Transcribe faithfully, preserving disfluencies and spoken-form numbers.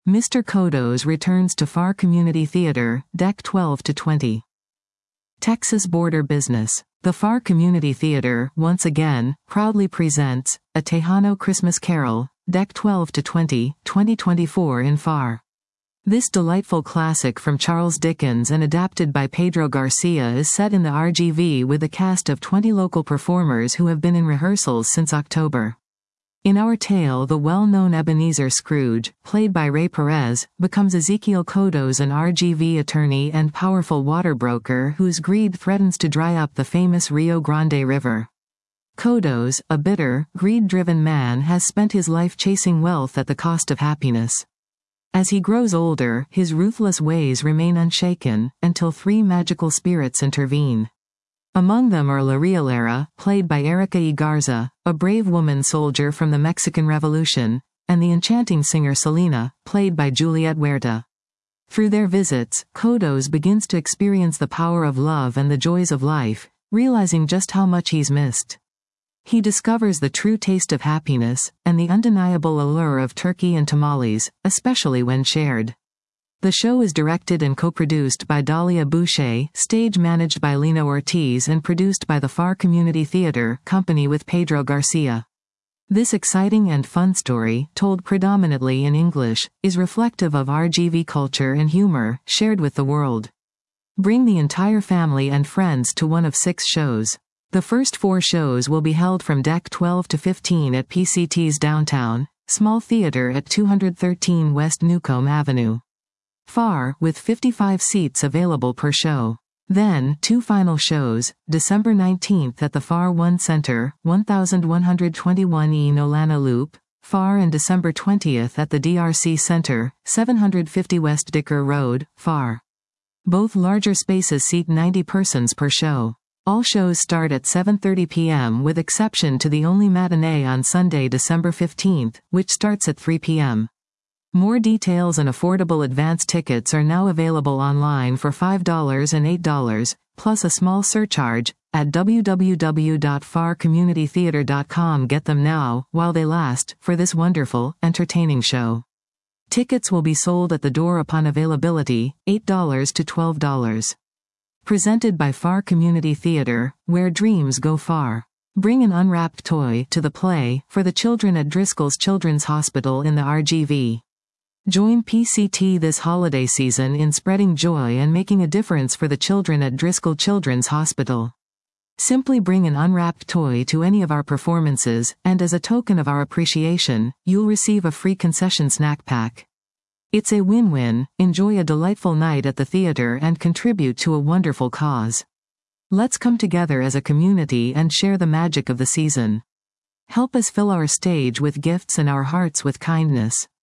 Mister Kodos returns to F A R Community Theater, Deck twelve to twenty. Texas Border Business. The F A R Community Theater, once again, proudly presents A Tejano Christmas Carol, Deck twelve to twenty, twenty twenty-four in F A R. This delightful classic from Charles Dickens and adapted by Pedro Garcia is set in the R G V with a cast of twenty local performers who have been in rehearsals since October. In our tale, the well-known Ebenezer Scrooge, played by Ray Perez, becomes Ezekiel Kodos, an R G V attorney and powerful water broker whose greed threatens to dry up the famous Rio Grande River. Kodos, a bitter, greed-driven man, has spent his life chasing wealth at the cost of happiness. As he grows older, his ruthless ways remain unshaken, until three magical spirits intervene. Among them are La Riolera, played by Erica E. Garza, a brave woman soldier from the Mexican Revolution, and the enchanting singer Selena, played by Juliet Huerta. Through their visits, Kodos begins to experience the power of love and the joys of life, realizing just how much he's missed. He discovers the true taste of happiness, and the undeniable allure of turkey and tamales, especially when shared. The show is directed and co-produced by Dahlia Boucher, stage managed by Lena Ortiz and produced by the F A R Community Theater Company with Pedro Garcia. This exciting and fun story, told predominantly in English, is reflective of R G V culture and humor, shared with the world. Bring the entire family and friends to one of six shows. The first four shows will be held from Deck twelve to fifteen at P C T's Downtown, Small Theater at two thirteen West Newcomb Avenue. F A R, with fifty-five seats available per show. Then, two final shows, December nineteenth at the F A R One Center, eleven twenty-one E Nolana Loop, F A R, and December twentieth at the D R C Center, seven fifty West Dicker Road, F A R. Both larger spaces seat ninety persons per show. All shows start at seven thirty p m with exception to the only matinee on Sunday, December fifteenth, which starts at three p m More details and affordable advance tickets are now available online for five dollars and eight dollars, plus a small surcharge, at w w w dot f a r community theater dot com. Get them now, while they last, for this wonderful, entertaining show. Tickets will be sold at the door upon availability, eight dollars to twelve dollars. Presented by F A R Community Theater, where dreams go far. Bring an unwrapped toy to the play, for the children at Driscoll's Children's Hospital in the R G V. Join P C T this holiday season in spreading joy and making a difference for the children at Driscoll Children's Hospital. Simply bring an unwrapped toy to any of our performances, and as a token of our appreciation, you'll receive a free concession snack pack. It's a win-win. Enjoy a delightful night at the theater and contribute to a wonderful cause. Let's come together as a community and share the magic of the season. Help us fill our stage with gifts and our hearts with kindness.